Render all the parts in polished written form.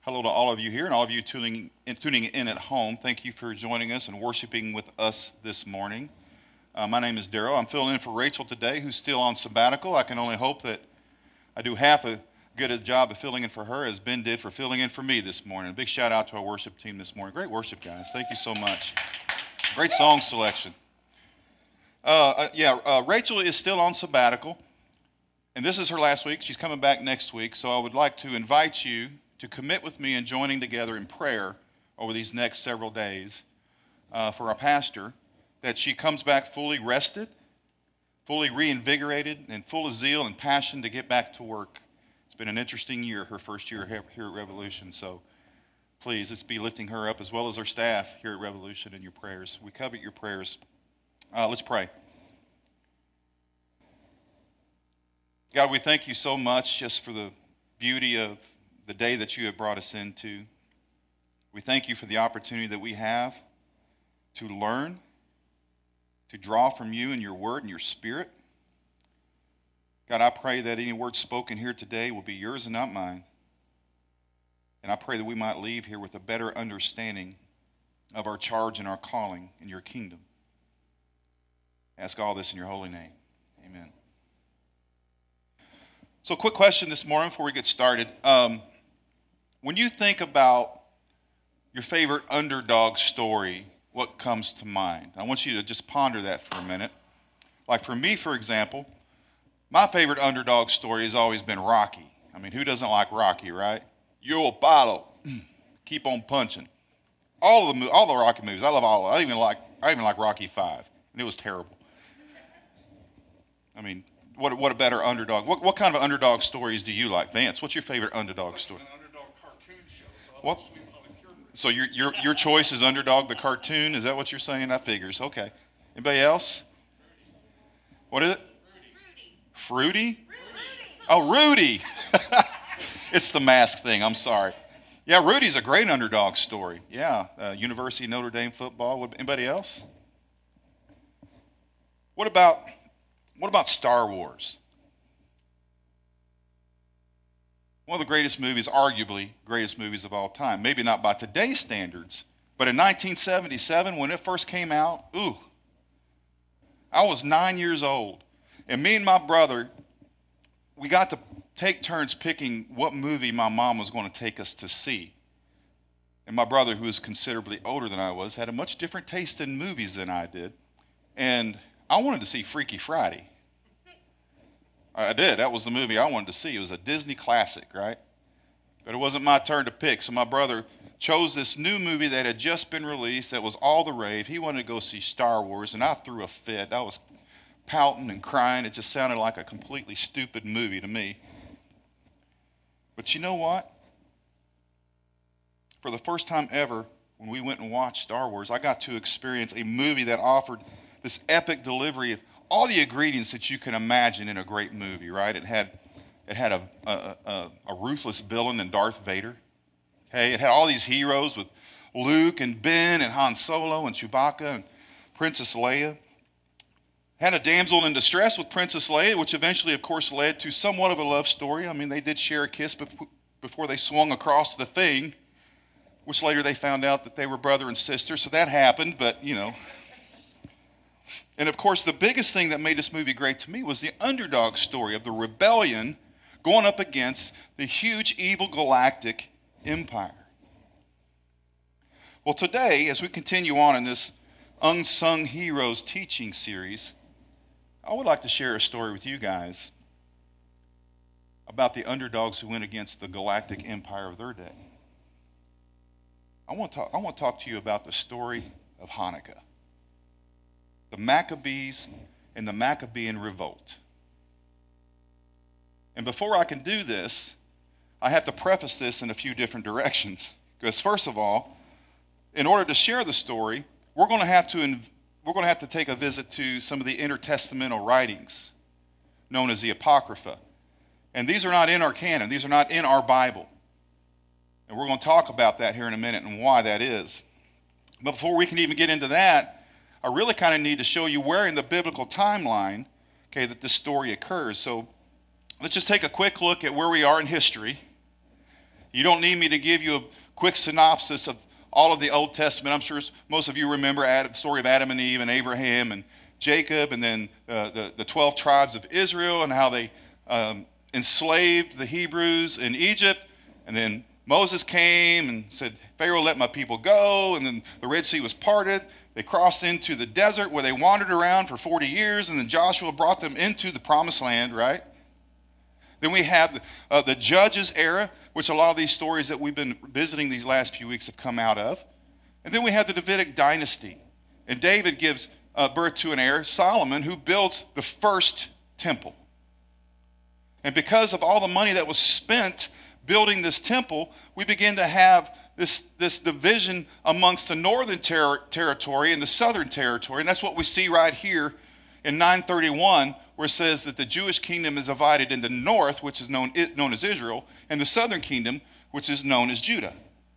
Hello to all of you here and all of you tuning in at home. Thank you for joining us and worshiping with us this morning. My name is Daryl. I'm filling in for Rachel today, who's still on sabbatical. I can only hope that I do half as good a job of filling in for her as Ben did for filling in for me this morning. A big shout out to our worship team this morning. Great worship, guys. Thank you so much. Great song selection. Rachel is still on sabbatical, and this is her last week. She's coming back next week, so I would like to invite you to commit with me in joining together in prayer over these next several days for our pastor, that she comes back fully rested, fully reinvigorated, and full of zeal and passion to get back to work. It's been an interesting year, her first year here at Revolution, so please, let's be lifting her up as well as our staff here at Revolution in your prayers. We covet your prayers. Let's pray. God, we thank you so much just for the beauty of the day that you have brought us into. We thank you for the opportunity that we have to learn, to draw from you and your word and your spirit. God, I pray that any word spoken here today will be yours and not mine. And I pray that we might leave here with a better understanding of our charge and our calling in your kingdom. I ask all this in your holy name. Amen. So, quick question this morning before we get started. When you think about your favorite underdog story, what comes to mind? I want you to just ponder that for a minute. Like for me, for example, my favorite underdog story has always been Rocky. I mean, who doesn't like Rocky, right? Yo, Apollo, keep on punching. All the Rocky movies, I love all of them. I even like Rocky 5, and it was terrible. I mean, what a better underdog. What kind of underdog stories do you like? Vance, what's your favorite underdog story? What? So your choice is Underdog the cartoon? Is that what you're saying? That figures. Okay. Anybody else? What is it? Fruity? Oh, Rudy. It's the mask thing. I'm sorry. Yeah, Rudy's a great underdog story. Yeah, University of Notre Dame football. Anybody else? What about Star Wars? One of the greatest movies, arguably greatest movies of all time. Maybe not by today's standards, but in 1977 when it first came out, I was 9 years old. And me and my brother, we got to take turns picking what movie my mom was going to take us to see. And my brother, who was considerably older than I was, had a much different taste in movies than I did. And I wanted to see Freaky Friday. I did. That was the movie I wanted to see. It was a Disney classic, right? But it wasn't my turn to pick. So my brother chose this new movie that had just been released that was all the rave. He wanted to go see Star Wars, and I threw a fit. I was pouting and crying. It just sounded like a completely stupid movie to me. But you know what? For the first time ever, when we went and watched Star Wars, I got to experience a movie that offered this epic delivery of all the ingredients that you can imagine in a great movie, right? It had a ruthless villain in Darth Vader. Okay, it had all these heroes with Luke and Ben and Han Solo and Chewbacca and Princess Leia. It had a damsel in distress with Princess Leia, which eventually, of course, led to somewhat of a love story. I mean, they did share a kiss before they swung across the thing, which later they found out that they were brother and sister, so that happened, but, you know. And of course, the biggest thing that made this movie great to me was the underdog story of the rebellion going up against the huge evil galactic empire. Well, today, as we continue on in this Unsung Heroes teaching series, I would like to share a story with you guys about the underdogs who went against the galactic empire of their day. I want to talk to you about the story of Hanukkah, the Maccabees and the Maccabean revolt. And before I can do this, I have to preface this in a few different directions. Because first of all, in order to share the story, we're going to have to take a visit to some of the intertestamental writings known as the Apocrypha. And these are not in our canon. These are not in our Bible. And we're going to talk about that here in a minute and why that is. But before we can even get into that, I really kind of need to show you where in the biblical timeline, okay, that this story occurs. So let's just take a quick look at where we are in history. You don't need me to give you a quick synopsis of all of the Old Testament. I'm sure most of you remember the story of Adam and Eve and Abraham and Jacob, and then the 12 tribes of Israel and how they enslaved the Hebrews in Egypt. And then Moses came and said, Pharaoh, let my people go. And then the Red Sea was parted. They crossed into the desert where they wandered around for 40 years. And then Joshua brought them into the promised land, right? Then we have the Judges era, which a lot of these stories that we've been visiting these last few weeks have come out of. And then we have the Davidic dynasty. And David gives birth to an heir, Solomon, who builds the first temple. And because of all the money that was spent building this temple, we begin to have this division amongst the northern territory and the southern territory. And that's what we see right here in 931, where it says that the Jewish kingdom is divided in the north, which is known as Israel, and the southern kingdom, which is known as Judah.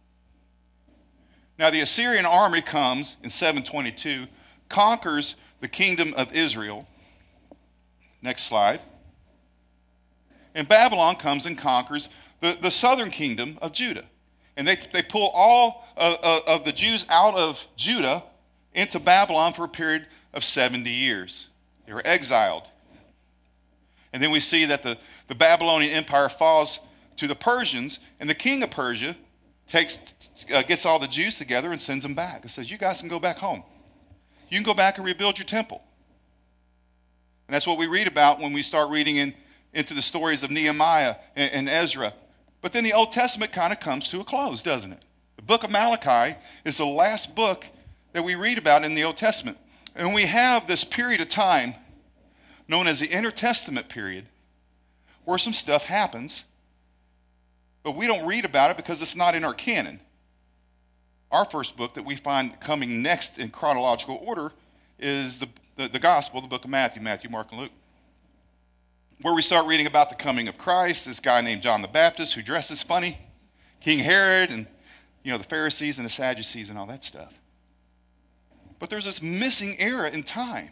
Now the Assyrian army comes in 722, conquers the kingdom of Israel. Next slide. And Babylon comes and conquers the southern kingdom of Judah. And they pull all of the Jews out of Judah into Babylon for a period of 70 years. They were exiled. And then we see that the Babylonian Empire falls to the Persians, and the king of Persia gets all the Jews together and sends them back. It says, you guys can go back home. You can go back and rebuild your temple. And that's what we read about when we start reading into the stories of Nehemiah and Ezra. But then the Old Testament kind of comes to a close, doesn't it? The book of Malachi is the last book that we read about in the Old Testament. And we have this period of time known as the Intertestament period where some stuff happens, but we don't read about it because it's not in our canon. Our first book that we find coming next in chronological order is the Gospel, the book of Matthew, Mark, and Luke, where we start reading about the coming of Christ, this guy named John the Baptist who dresses funny, King Herod, and the Pharisees and the Sadducees and all that stuff. But there's this missing era in time.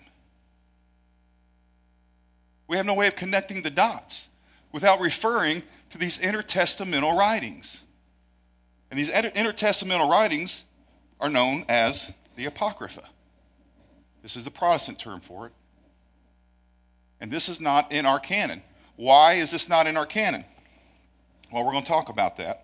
We have no way of connecting the dots without referring to these intertestamental writings. And these intertestamental writings are known as the Apocrypha. This is the Protestant term for it. And this is not in our canon. Why is this not in our canon? Well, we're going to talk about that.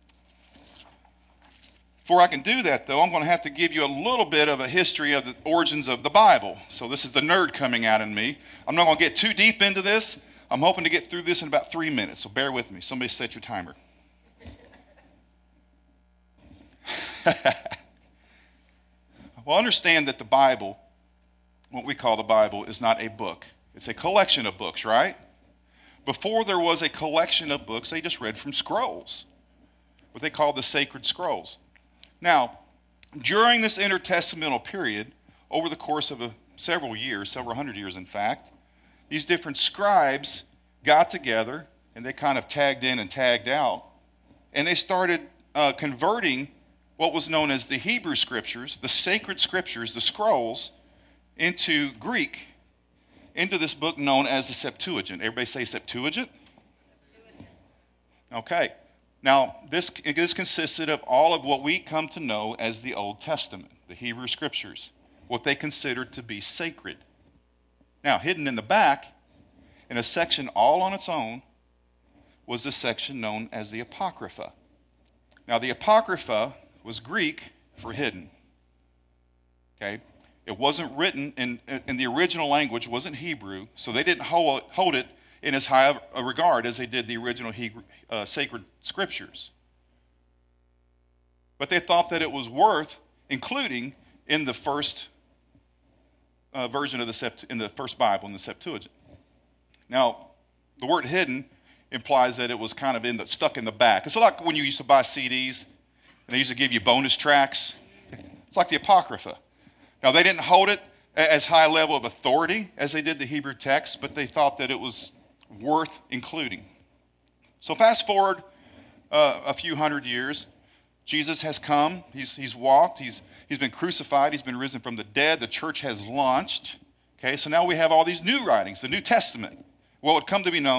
Before I can do that, though, I'm going to have to give you a little bit of a history of the origins of the Bible. So this is the nerd coming out in me. I'm not going to get too deep into this. I'm hoping to get through this in about 3 minutes, so bear with me. Somebody set your timer. Well, understand that the Bible, what we call the Bible, is not a book. It's a collection of books, right? Before there was a collection of books, they just read from scrolls, what they called the sacred scrolls. Now, during this intertestamental period, over the course of several years, several hundred years in fact, these different scribes got together and they kind of tagged in and tagged out, and they started converting what was known as the Hebrew scriptures, the sacred scriptures, the scrolls, into Greek, into this book known as the Septuagint. Everybody say Septuagint? Okay. Now, this consisted of all of what we come to know as the Old Testament, the Hebrew Scriptures, what they considered to be sacred. Now, hidden in the back, in a section all on its own, was the section known as the Apocrypha. Now, the Apocrypha was Greek for hidden. Okay? It wasn't written in the original language, wasn't Hebrew, so they didn't hold it in as high a regard as they did the original Hebrew, sacred scriptures. But they thought that it was worth including in the first version of in the first Bible, in the Septuagint. Now, the word hidden implies that it was kind of stuck in the back. It's like when you used to buy CDs and they used to give you bonus tracks. It's like the Apocrypha. Now, they didn't hold it as high a level of authority as they did the Hebrew text, but they thought that it was worth including. So fast forward a few hundred years. Jesus has come. He's walked. He's been crucified. He's been risen from the dead. The church has launched. Okay, so now we have all these new writings, the New Testament, what would come to be known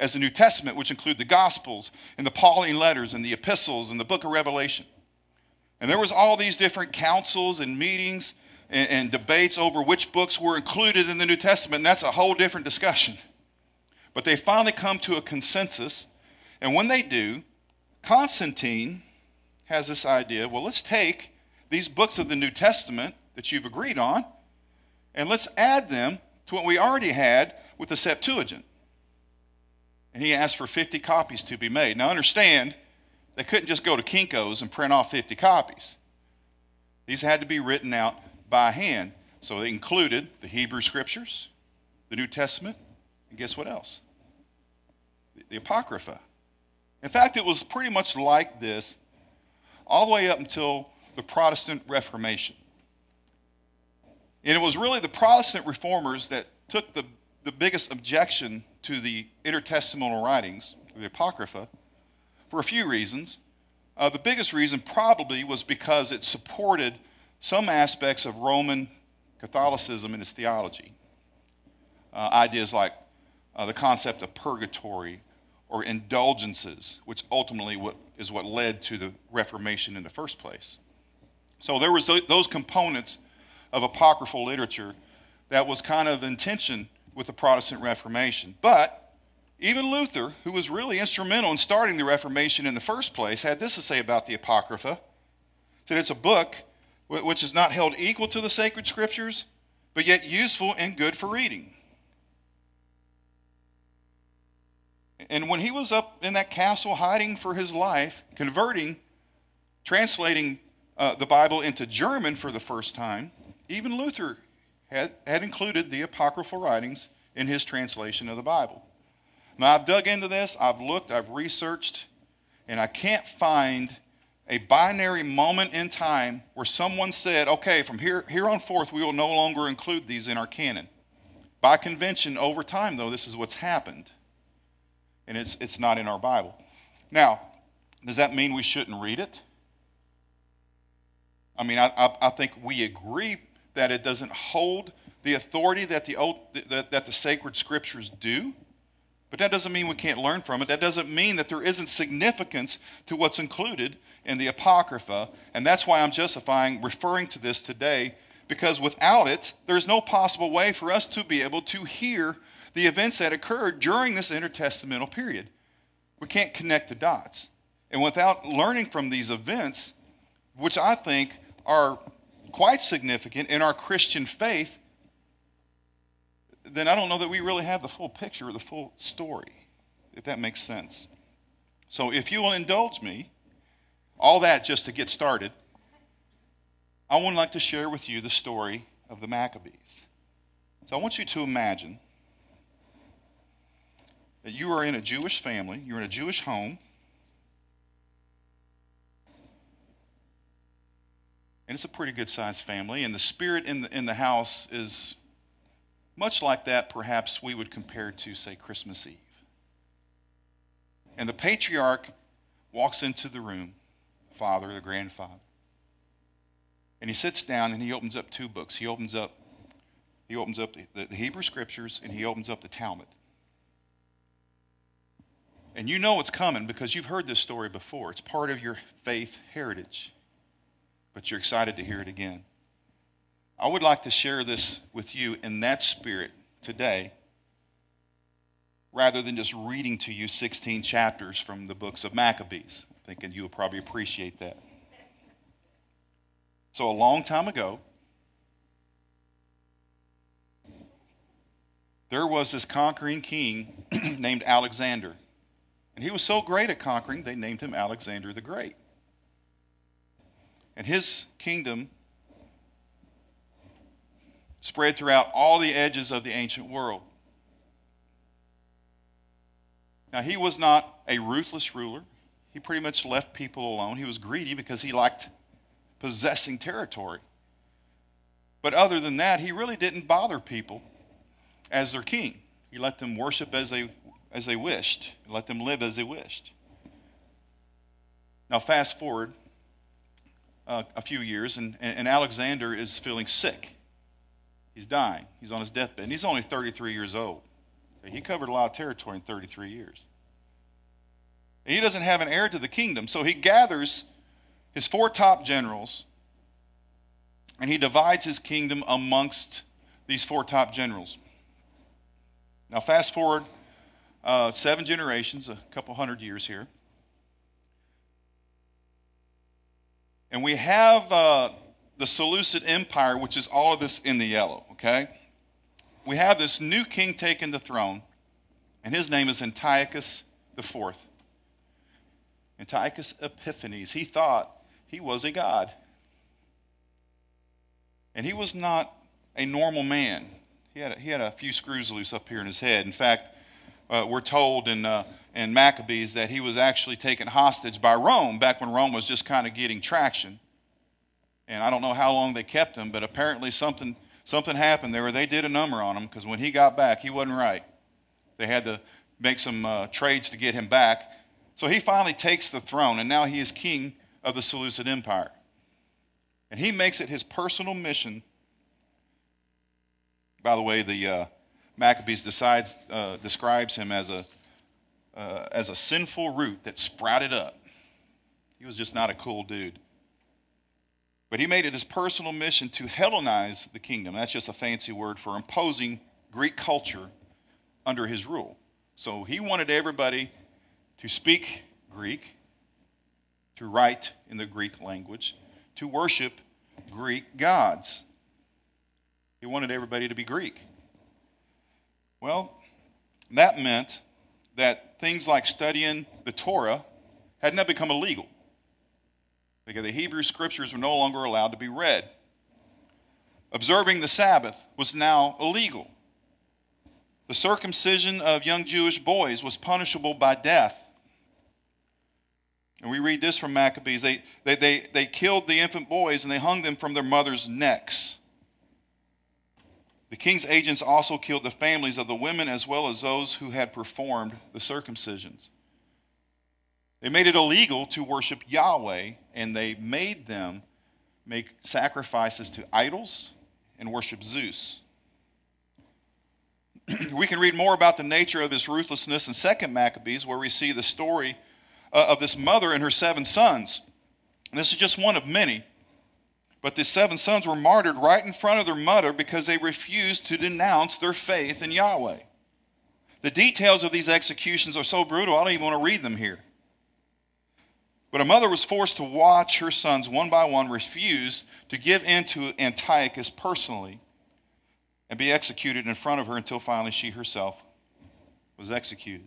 as the New Testament, which include the Gospels and the Pauline letters and the epistles and the book of Revelation. And there was all these different councils and meetings and debates over which books were included in the New Testament, and that's a whole different discussion. But they finally come to a consensus, and when they do, Constantine has this idea, well, let's take these books of the New Testament that you've agreed on, and let's add them to what we already had with the Septuagint. And he asked for 50 copies to be made. Now understand, they couldn't just go to Kinko's and print off 50 copies. These had to be written out by hand. So they included the Hebrew Scriptures, the New Testament, and guess what else? The Apocrypha. In fact, it was pretty much like this all the way up until the Protestant Reformation. And it was really the Protestant reformers that took the biggest objection to the intertestamental writings, the Apocrypha, for a few reasons. The biggest reason probably was because it supported some aspects of Roman Catholicism in its theology. Ideas like the concept of purgatory or indulgences, which ultimately is what led to the Reformation in the first place. So there was those components of apocryphal literature that was kind of in tension with the Protestant Reformation. But even Luther, who was really instrumental in starting the Reformation in the first place, had this to say about the Apocrypha, that it's a book which is not held equal to the sacred scriptures, but yet useful and good for reading. And when he was up in that castle hiding for his life, translating the Bible into German for the first time, even Luther had included the apocryphal writings in his translation of the Bible. Now, I've dug into this, I've looked, I've researched, and I can't find a binary moment in time where someone said, okay, from here on forth, we will no longer include these in our canon. By convention, over time, though, this is what's happened. And it's not in our Bible. Now, does that mean we shouldn't read it? I mean, I think we agree that it doesn't hold the authority that the sacred scriptures do, but that doesn't mean we can't learn from it. That doesn't mean that there isn't significance to what's included in the Apocrypha, and that's why I'm justifying referring to this today, because without it, there's no possible way for us to be able to hear the events that occurred during this intertestamental period. We can't connect the dots. And without learning from these events, which I think are quite significant in our Christian faith, then I don't know that we really have the full picture or the full story, if that makes sense. So if you will indulge me, all that just to get started, I would like to share with you the story of the Maccabees. So I want you to imagine that you are in a Jewish family, you're in a Jewish home, and it's a pretty good-sized family, and the spirit in the house is much like that perhaps we would compare to, say, Christmas Eve. And the patriarch walks into the room, father, the grandfather, and he sits down and he opens up two books. He opens up the Hebrew Scriptures, and he opens up the Talmud. And you know it's coming because you've heard this story before. It's part of your faith heritage, but you're excited to hear it again. I would like to share this with you in that spirit today, rather than just reading to you 16 chapters from the books of Maccabees. I'm thinking you'll probably appreciate that. So a long time ago, there was this conquering king named Alexander. And he was so great at conquering, they named him Alexander the Great. And his kingdom spread throughout all the edges of the ancient world. Now, he was not a ruthless ruler. He pretty much left people alone. He was greedy because he liked possessing territory. But other than that, he really didn't bother people as their king. He let them worship as they wished, and let them live as they wished. Now, fast forward a few years, and Alexander is feeling sick. He's dying. He's on his deathbed, and he's only 33 years old. He covered a lot of territory in 33 years. And he doesn't have an heir to the kingdom, so he gathers his 4 top generals and he divides his kingdom amongst these 4 top generals. Now fast forward 7 generations, a couple hundred years here. And we have the Seleucid Empire, which is all of this in the yellow, okay? We have this new king taking the throne, and his name is Antiochus IV. Antiochus Epiphanes. He thought he was a god. And he was not a normal man. He had a few screws loose up here in his head. In fact, we're told in Maccabees that he was actually taken hostage by Rome back when Rome was just kind of getting traction. And I don't know how long they kept him, but apparently something happened there where they did a number on him, because when he got back, he wasn't right. They had to make some trades to get him back. So he finally takes the throne, and now he is king of the Seleucid Empire. And he makes it his personal mission. By the way, the Maccabees describes him as a sinful root that sprouted up. He was just not a cool dude. But he made it his personal mission to Hellenize the kingdom. That's just a fancy word for imposing Greek culture under his rule. So he wanted everybody to speak Greek, to write in the Greek language, to worship Greek gods. He wanted everybody to be Greek. Well, that meant that things like studying the Torah had now become illegal, because the Hebrew scriptures were no longer allowed to be read. Observing the Sabbath was now illegal. The circumcision of young Jewish boys was punishable by death. And we read this from Maccabees. They killed the infant boys and they hung them from their mothers' necks. The king's agents also killed the families of the women as well as those who had performed the circumcisions. They made it illegal to worship Yahweh, and they made them make sacrifices to idols and worship Zeus. We can read more about the nature of his ruthlessness in 2 Maccabees, where we see the story of this mother and her 7 sons. And this is just one of many. But the 7 sons were martyred right in front of their mother because they refused to denounce their faith in Yahweh. The details of these executions are so brutal, I don't even want to read them here. But a mother was forced to watch her sons one by one refuse to give in to Antiochus personally and be executed in front of her until finally she herself was executed.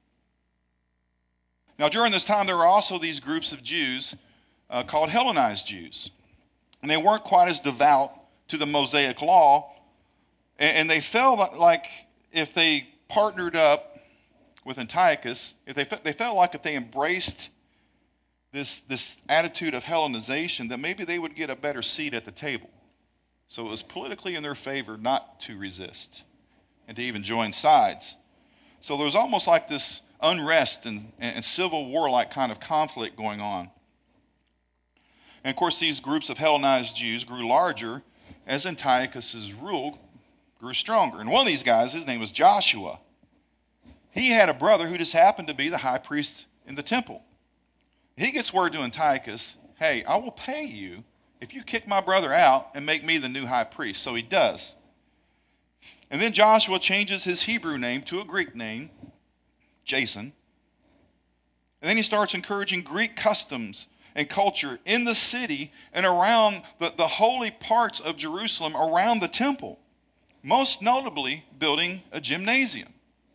Now, during this time, there were also these groups of Jews called Hellenized Jews. And they weren't quite as devout to the Mosaic law. And they felt like if they partnered up with Antiochus, they felt like if they embraced this attitude of Hellenization, that maybe they would get a better seat at the table. So it was politically in their favor not to resist and to even join sides. So there was almost like this unrest and civil war-like kind of conflict going on. And of course, these groups of Hellenized Jews grew larger as Antiochus' rule grew stronger. And one of these guys, his name was Joshua. He had a brother who just happened to be the high priest in the temple. He gets word to Antiochus, hey, I will pay you if you kick my brother out and make me the new high priest. So he does. And then Joshua changes his Hebrew name to a Greek name, Jason. And then he starts encouraging Greek customs and culture in the city and around the holy parts of Jerusalem around the temple, most notably building a gymnasium.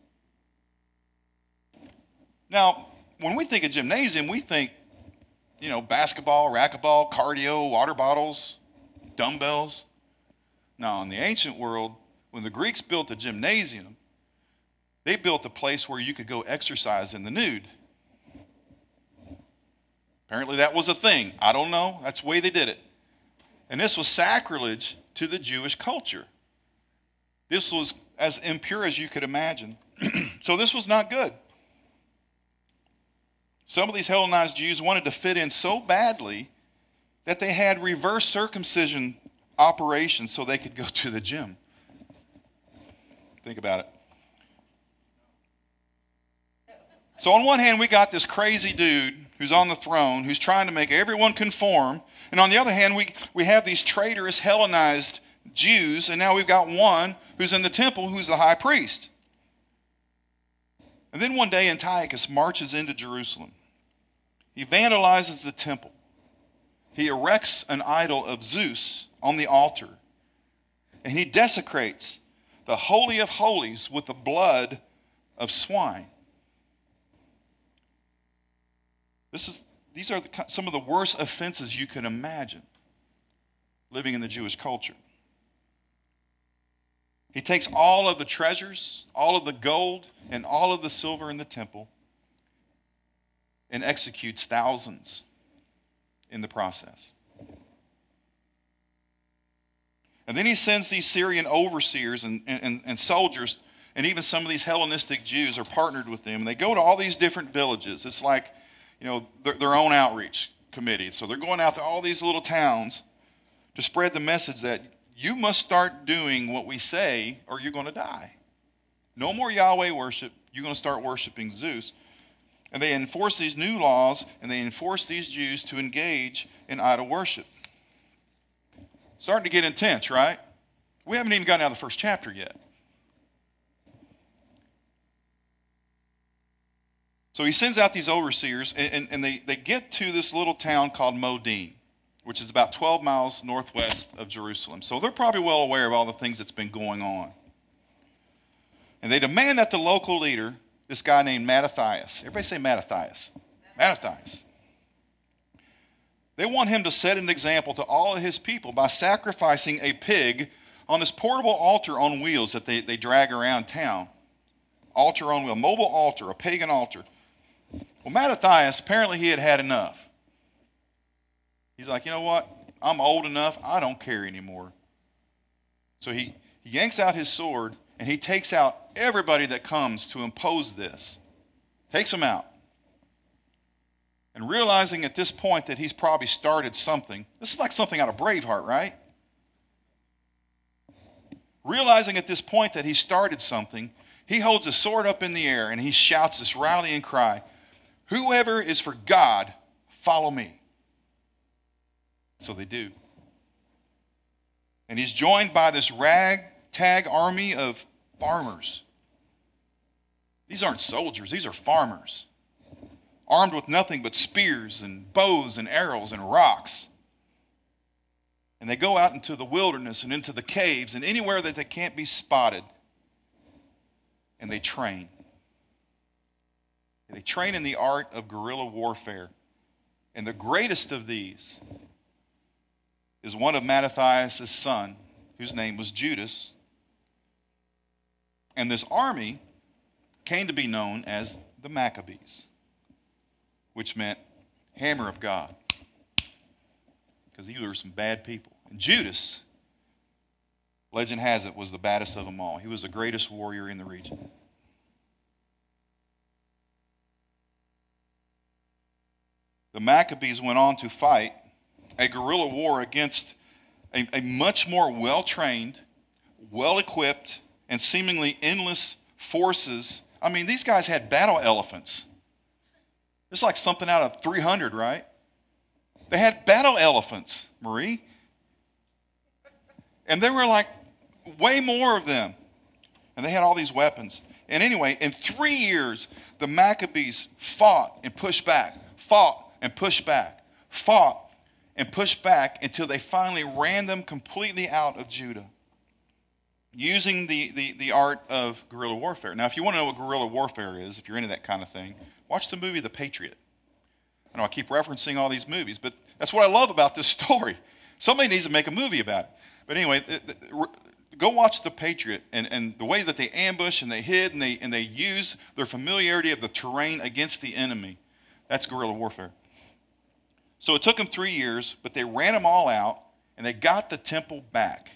Now, when we think of gymnasium, we think, basketball, racquetball, cardio, water bottles, dumbbells. Now, in the ancient world, when the Greeks built a gymnasium, they built a place where you could go exercise in the nude. Apparently that was a thing. I don't know. That's the way they did it. And this was sacrilege to the Jewish culture. This was as impure as you could imagine. So this was not good. Some of these Hellenized Jews wanted to fit in so badly that they had reverse circumcision operations so they could go to the gym. Think about it. So on one hand, we got this crazy dude who's on the throne, who's trying to make everyone conform. And on the other hand, we have these traitorous Hellenized Jews, and now we've got one who's in the temple who's the high priest. And then one day Antiochus marches into Jerusalem. He vandalizes the temple. He erects an idol of Zeus on the altar. And he desecrates the Holy of Holies with the blood of swine. These are some of the worst offenses you can imagine living in the Jewish culture. He takes all of the treasures, all of the gold, and all of the silver in the temple and executes thousands in the process. And then he sends these Syrian overseers and soldiers, and even some of these Hellenistic Jews are partnered with them. And they go to all these different villages. It's like, their own outreach committee. So they're going out to all these little towns to spread the message that you must start doing what we say or you're going to die. No more Yahweh worship. You're going to start worshiping Zeus. And they enforce these new laws, and they enforce these Jews to engage in idol worship. Starting to get intense, right? We haven't even gotten out of the first chapter yet. So he sends out these overseers, and they get to this little town called Modin, which is about 12 miles northwest of Jerusalem. So they're probably well aware of all the things that's been going on. And they demand that the local leader, this guy named Mattathias, everybody say Mattathias. Mattathias. They want him to set an example to all of his people by sacrificing a pig on this portable altar on wheels that they drag around town. Altar on wheel, mobile altar, a pagan altar. Well, Mattathias, apparently he had had enough. He's like, you know what? I'm old enough. I don't care anymore. So he yanks out his sword, and he takes out everybody that comes to impose this. Takes them out. And realizing at this point that he's probably started something. This is like something out of Braveheart, right? Realizing at this point that he started something, he holds his sword up in the air and he shouts this rallying cry, "Whoever is for God, follow me." So they do. And he's joined by this ragtag army of farmers. These aren't soldiers, these are farmers. Armed with nothing but spears and bows and arrows and rocks. And they go out into the wilderness and into the caves and anywhere that they can't be spotted. And they train. They train in the art of guerrilla warfare. And the greatest of these is one of Mattathias' son, whose name was Judas. And this army came to be known as the Maccabees, which meant hammer of God, because these were some bad people. And Judas, legend has it, was the baddest of them all. He was the greatest warrior in the region. The Maccabees went on to fight a guerrilla war against a much more well-trained, well-equipped, and seemingly endless forces. I mean, these guys had battle elephants. It's like something out of 300, right? They had battle elephants, Marie. And there were like way more of them. And they had all these weapons. And anyway, in 3 years, the Maccabees fought and pushed back, fought and pushed back, fought and pushed back until they finally ran them completely out of Judah, using the art of guerrilla warfare. Now, if you want to know what guerrilla warfare is, if you're into that kind of thing, watch the movie The Patriot. I know I keep referencing all these movies, but that's what I love about this story. Somebody needs to make a movie about it. But anyway, go watch The Patriot, and the way that they ambush and they hid and they use their familiarity of the terrain against the enemy. That's guerrilla warfare. So it took them 3 years, but they ran them all out, and they got the temple back.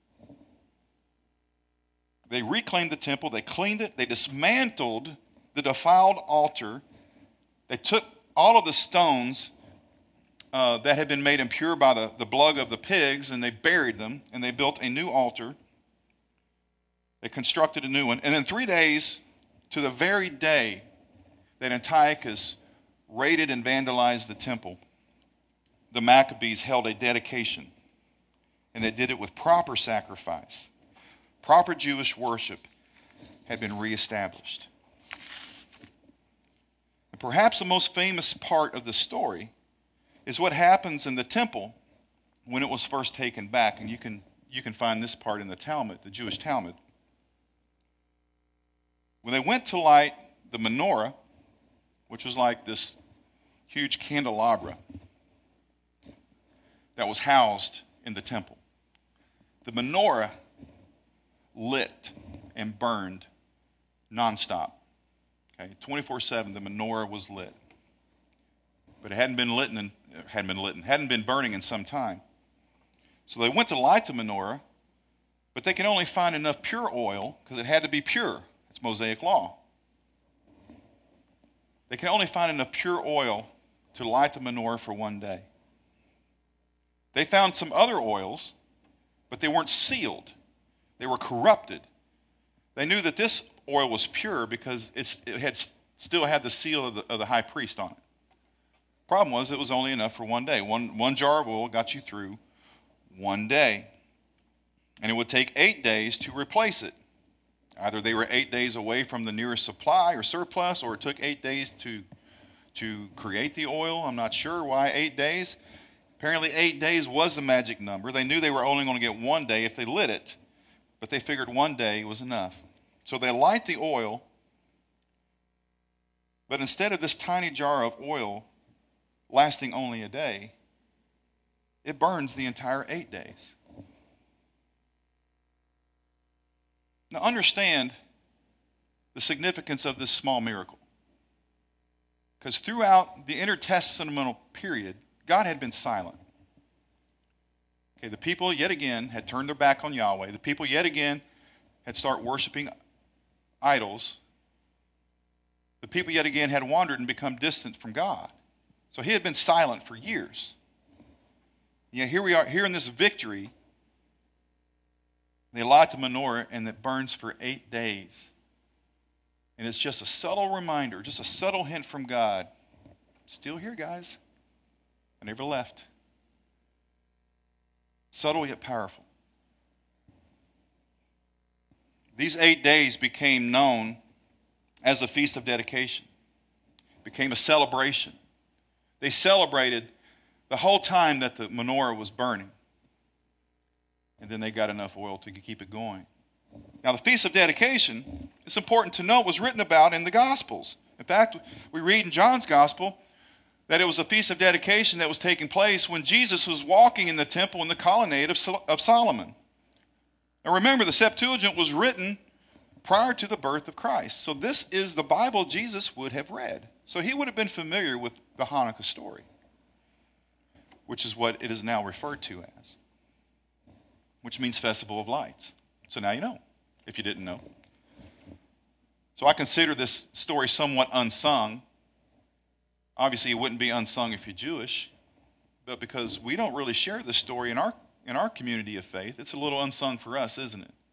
They reclaimed the temple, they cleaned it, they dismantled the defiled altar. They took all of the stones that had been made impure by the blood of the pigs, and they buried them, and they built a new altar. They constructed a new one. And then 3 days to the very day that Antiochus raided and vandalized the temple, the Maccabees held a dedication, and they did it with proper sacrifice. Proper Jewish worship had been reestablished. And perhaps the most famous part of the story is what happens in the temple when it was first taken back. And you can find this part in the Talmud, the Jewish Talmud. When they went to light the menorah, which was like this huge candelabra that was housed in the temple, the menorah lit and burned nonstop. Okay, 24/7, the menorah was lit, but it hadn't been burning in some time. So they went to light the menorah, but they could only find enough pure oil because it had to be pure. It's Mosaic law. They could only find enough pure oil to light the menorah for one day. They found some other oils, but they weren't sealed. They were corrupted. They knew that this oil was pure because still had the seal of the high priest on it. Problem was, it was only enough for one day. One jar of oil got you through one day. And it would take 8 days to replace it. Either they were 8 days away from the nearest supply or surplus, or it took 8 days to create the oil. I'm not sure why 8 days. Apparently 8 days was the magic number. They knew they were only going to get 1 day if they lit it, but they figured 1 day was enough. So they light the oil, but instead of this tiny jar of oil lasting only a day, it burns the entire 8 days. Now understand the significance of this small miracle. Because throughout the intertestamental period, God had been silent. Okay, the people yet again had turned their back on Yahweh. The people yet again had started worshiping idols. The people yet again had wandered and become distant from God. So he had been silent for years. Yet here we are, here in this victory. They light the menorah and it burns for 8 days. And it's just a subtle reminder, just a subtle hint from God. Still here, guys. I never left. Subtle yet powerful. These 8 days became known as the Feast of Dedication. It became a celebration. They celebrated the whole time that the menorah was burning. And then they got enough oil to keep it going. Now, the Feast of Dedication, it's important to note, was written about in the Gospels. In fact, we read in John's Gospel that it was a Feast of Dedication that was taking place when Jesus was walking in the temple in the colonnade of Solomon. Now remember, the Septuagint was written prior to the birth of Christ. So this is the Bible Jesus would have read. So he would have been familiar with the Hanukkah story, which is what it is now referred to as, which means Festival of Lights. So now you know, if you didn't know. So I consider this story somewhat unsung. Obviously, it wouldn't be unsung if you're Jewish, but because we don't really share this story in our community of faith, it's a little unsung for us, isn't it?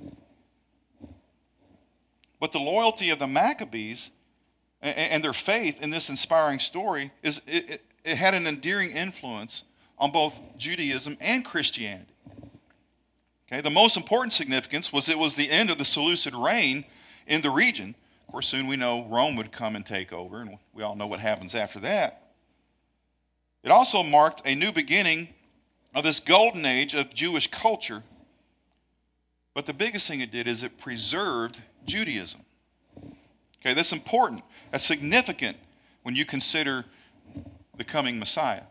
But the loyalty of the Maccabees and their faith in this inspiring story it had an endearing influence on both Judaism and Christianity. Okay, the most important significance was it was the end of the Seleucid reign in the region. Of course, soon we know Rome would come and take over, and we all know what happens after that. It also marked a new beginning of this golden age of Jewish culture. But the biggest thing it did is it preserved Judaism. Okay, that's important. That's significant when you consider the coming Messiah.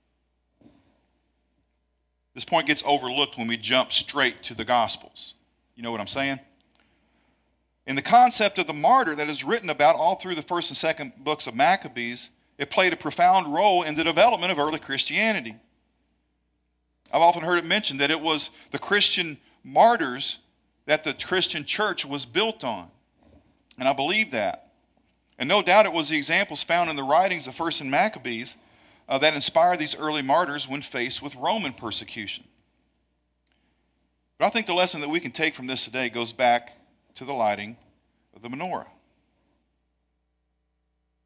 This point gets overlooked when we jump straight to the Gospels. You know what I'm saying? In the concept of the martyr that is written about all through the first and second books of Maccabees, it played a profound role in the development of early Christianity. I've often heard it mentioned that it was the Christian martyrs that the Christian church was built on. And I believe that. And no doubt it was the examples found in the writings of 1st and Maccabees that inspired these early martyrs when faced with Roman persecution. But I think the lesson that we can take from this today goes back to the lighting of the menorah.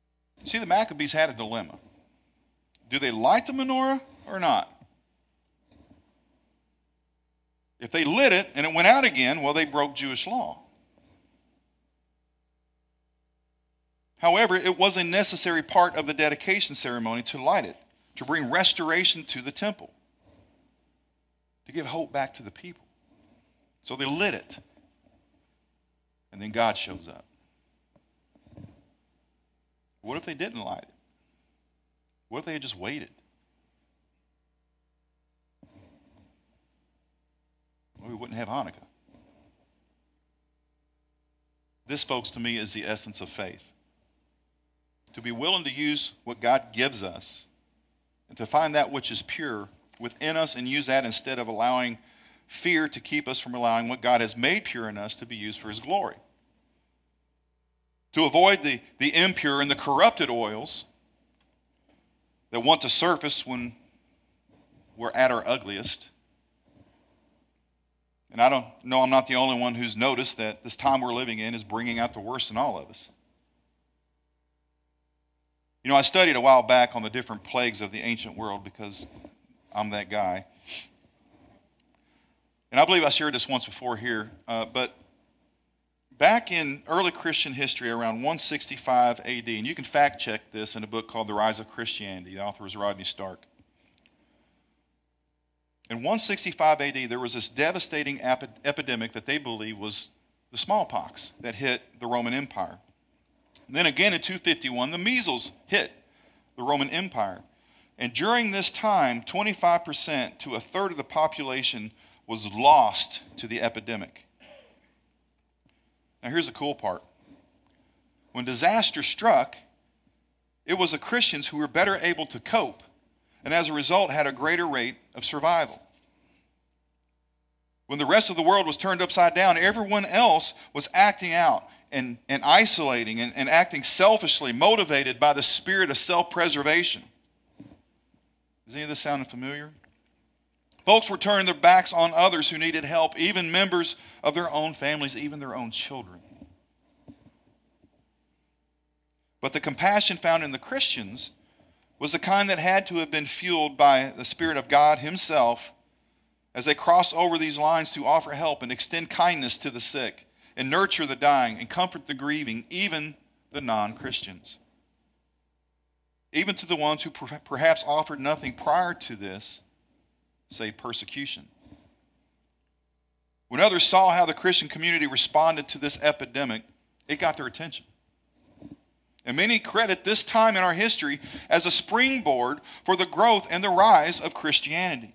See, the Maccabees had a dilemma. Do they light the menorah or not? If they lit it and it went out again, well, they broke Jewish law. However, it was a necessary part of the dedication ceremony to light it, to bring restoration to the temple, to give hope back to the people. So they lit it. And then God shows up. What if they didn't light it? What if they had just waited? Well, we wouldn't have Hanukkah. This, folks, to me is the essence of faith. To be willing to use what God gives us and to find that which is pure within us and use that instead of allowing fear to keep us from allowing what God has made pure in us to be used for His glory. To avoid the impure and the corrupted oils that want to surface when we're at our ugliest. And I don't know, I'm not the only one who's noticed that this time we're living in is bringing out the worst in all of us. You know, I studied a while back on the different plagues of the ancient world because I'm that guy. And I believe I shared this once before here, but back in early Christian history, around 165 AD, and you can fact check this in a book called The Rise of Christianity. The author was Rodney Stark. In 165 AD, there was this devastating epidemic that they believe was the smallpox that hit the Roman Empire. And then again in 251, the measles hit the Roman Empire. And during this time, 25% to a third of the population was lost to the epidemic. Now here's the cool part. When disaster struck, it was the Christians who were better able to cope, and as a result had a greater rate of survival. When the rest of the world was turned upside down, everyone else was acting out and isolating and acting selfishly, motivated by the spirit of self-preservation. Does any of this sound familiar? Folks were turning their backs on others who needed help, even members of their own families, even their own children. But the compassion found in the Christians was the kind that had to have been fueled by the Spirit of God Himself as they crossed over these lines to offer help and extend kindness to the sick and nurture the dying and comfort the grieving, even the non-Christians. Even to the ones who perhaps offered nothing prior to this, save persecution. When others saw how the Christian community responded to this epidemic, it got their attention. And many credit this time in our history as a springboard for the growth and the rise of Christianity.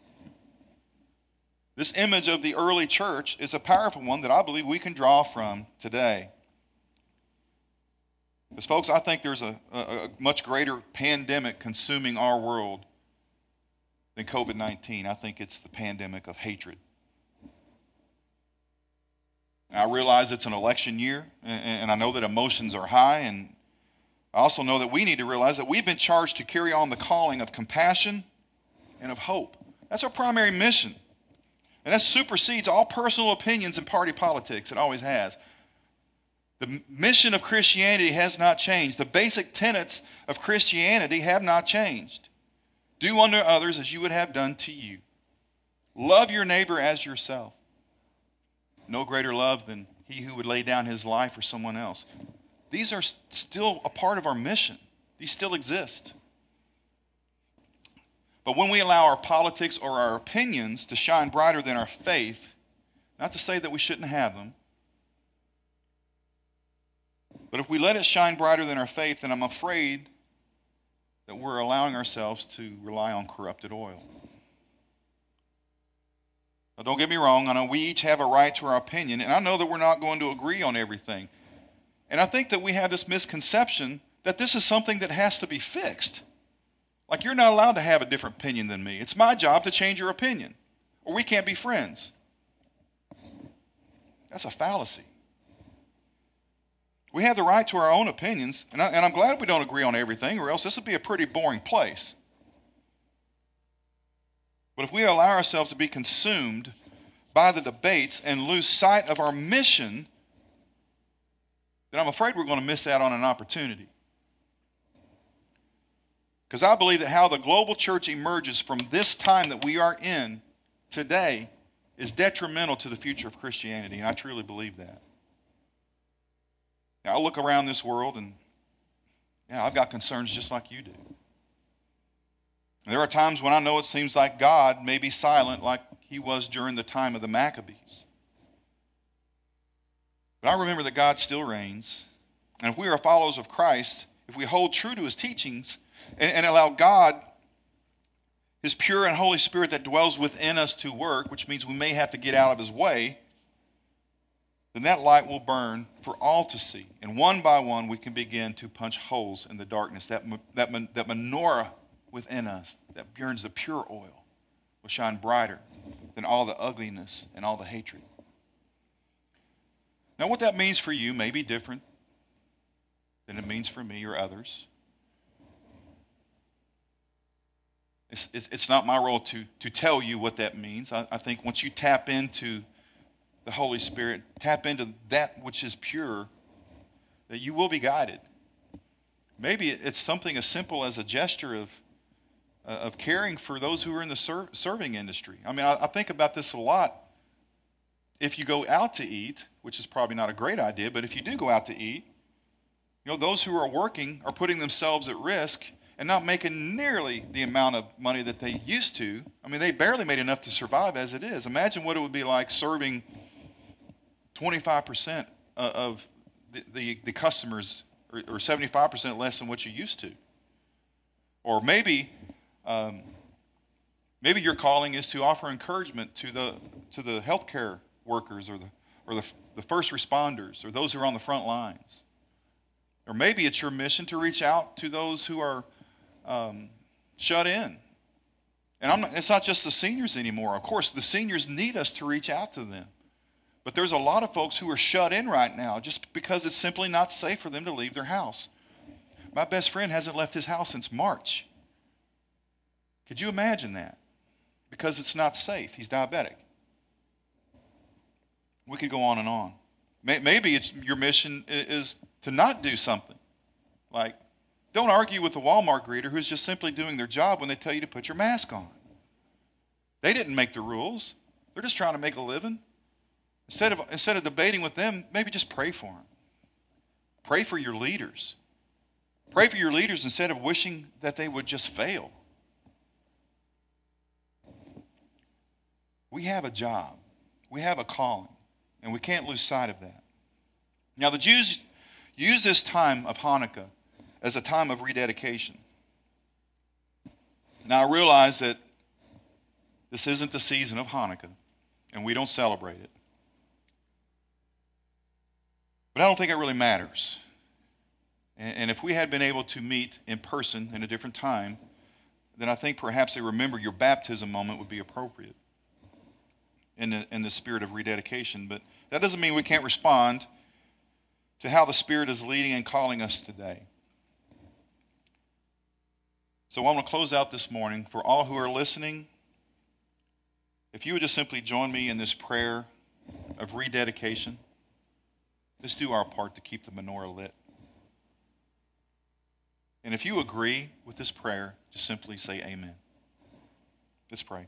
This image of the early church is a powerful one that I believe we can draw from today. Because, folks, I think there's a much greater pandemic consuming our world than COVID-19. I think it's the pandemic of hatred. I realize it's an election year, and I know that emotions are high, and I also know that we need to realize that we've been charged to carry on the calling of compassion and of hope. That's our primary mission. And that supersedes all personal opinions and party politics. It always has. The mission of Christianity has not changed. The basic tenets of Christianity have not changed. Do unto others as you would have done to you. Love your neighbor as yourself. No greater love than he who would lay down his life for someone else. These are still a part of our mission. These still exist. But when we allow our politics or our opinions to shine brighter than our faith, not to say that we shouldn't have them, but if we let it shine brighter than our faith, then I'm afraid that we're allowing ourselves to rely on corrupted oil. Now, don't get me wrong, I know we each have a right to our opinion, and I know that we're not going to agree on everything. And I think that we have this misconception that this is something that has to be fixed. Like, you're not allowed to have a different opinion than me. It's my job to change your opinion, or we can't be friends. That's a fallacy. We have the right to our own opinions, and I'm glad we don't agree on everything, or else this would be a pretty boring place. But if we allow ourselves to be consumed by the debates and lose sight of our mission, then I'm afraid we're going to miss out on an opportunity. Because I believe that how the global church emerges from this time that we are in today is detrimental to the future of Christianity, and I truly believe that. Now, I look around this world, and I've got concerns just like you do. And there are times when I know it seems like God may be silent like he was during the time of the Maccabees. But I remember that God still reigns, and if we are followers of Christ, if we hold true to his teachings and allow God, his pure and Holy Spirit that dwells within us to work, which means we may have to get out of his way, then that light will burn for all to see. And one by one, we can begin to punch holes in the darkness. That menorah within us that burns the pure oil will shine brighter than all the ugliness and all the hatred. Now, what that means for you may be different than it means for me or others. It's not my role to tell you what that means. I think once you tap into the Holy Spirit, tap into that which is pure, that you will be guided. Maybe it's something as simple as a gesture of caring for those who are in the serving industry. I mean, I think about this a lot. If you go out to eat, which is probably not a great idea, but if you do go out to eat, those who are working are putting themselves at risk and not making nearly the amount of money that they used to. I mean, they barely made enough to survive as it is. Imagine what it would be like serving 25% of the customers, or 75% less than what you used to. Or maybe your calling is to offer encouragement to the healthcare workers, or the first responders, or those who are on the front lines. Or maybe it's your mission to reach out to those who are shut in. And it's not just the seniors anymore. Of course, the seniors need us to reach out to them. But there's a lot of folks who are shut in right now just because it's simply not safe for them to leave their house. My best friend hasn't left his house since March. Could you imagine that? Because it's not safe. He's diabetic. We could go on and on. Maybe your mission is to not do something. Like, don't argue with the Walmart greeter who's just simply doing their job when they tell you to put your mask on. They didn't make the rules. They're just trying to make a living. Instead of debating with them, maybe just pray for them. Pray for your leaders. Pray for your leaders instead of wishing that they would just fail. We have a job. We have a calling. And we can't lose sight of that. Now, the Jews use this time of Hanukkah as a time of rededication. Now, I realize that this isn't the season of Hanukkah, and we don't celebrate it. But I don't think it really matters. And if we had been able to meet in person in a different time, then I think perhaps a remember your baptism moment would be appropriate in the spirit of rededication. But that doesn't mean we can't respond to how the Spirit is leading and calling us today. So I want to close out this morning. For all who are listening, if you would just simply join me in this prayer of rededication, let's do our part to keep the menorah lit. And if you agree with this prayer, just simply say amen. Let's pray.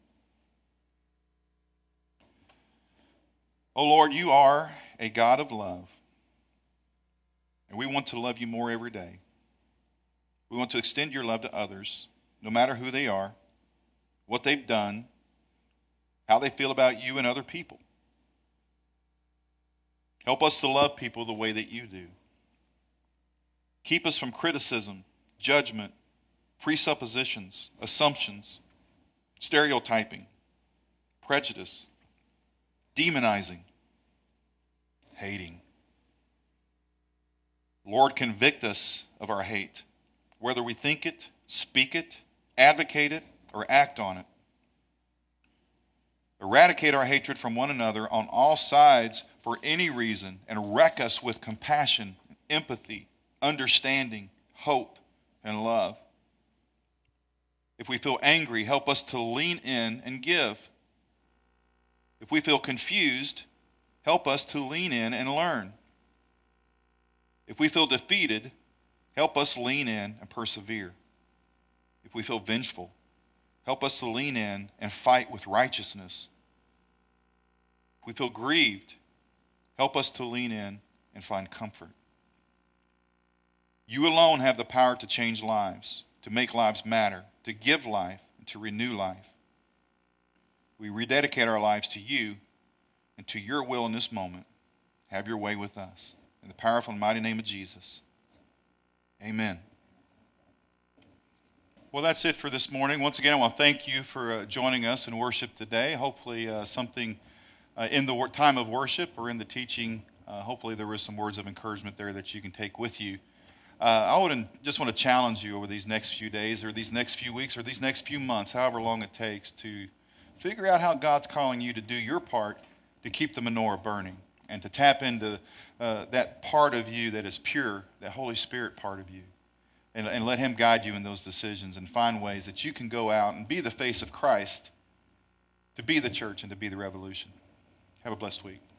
Oh Lord, you are a God of love. And we want to love you more every day. We want to extend your love to others, no matter who they are, what they've done, how they feel about you and other people. Help us to love people the way that you do. Keep us from criticism, judgment, presuppositions, assumptions, stereotyping, prejudice, demonizing, hating. Lord, convict us of our hate, whether we think it, speak it, advocate it, or act on it. Eradicate our hatred from one another on all sides for any reason, and wreck us with compassion, empathy, understanding, hope, and love. If we feel angry, help us to lean in and give. If we feel confused, help us to lean in and learn. If we feel defeated, help us lean in and persevere. if we feel vengeful. Help us to lean in and fight with righteousness. If we feel grieved, help us to lean in and find comfort. You alone have the power to change lives, to make lives matter, to give life, and to renew life. We rededicate our lives to you and to your will in this moment. Have your way with us. In the powerful and mighty name of Jesus. Amen. Well, that's it for this morning. Once again, I want to thank you for joining us in worship today. Hopefully something in the time of worship or in the teaching, hopefully there was some words of encouragement there that you can take with you. Just want to challenge you over these next few days or these next few weeks or these next few months, however long it takes, to figure out how God's calling you to do your part to keep the menorah burning and to tap into that part of you that is pure, that Holy Spirit part of you, and let Him guide you in those decisions and find ways that you can go out and be the face of Christ, to be the church and to be the revolution. Have a blessed week.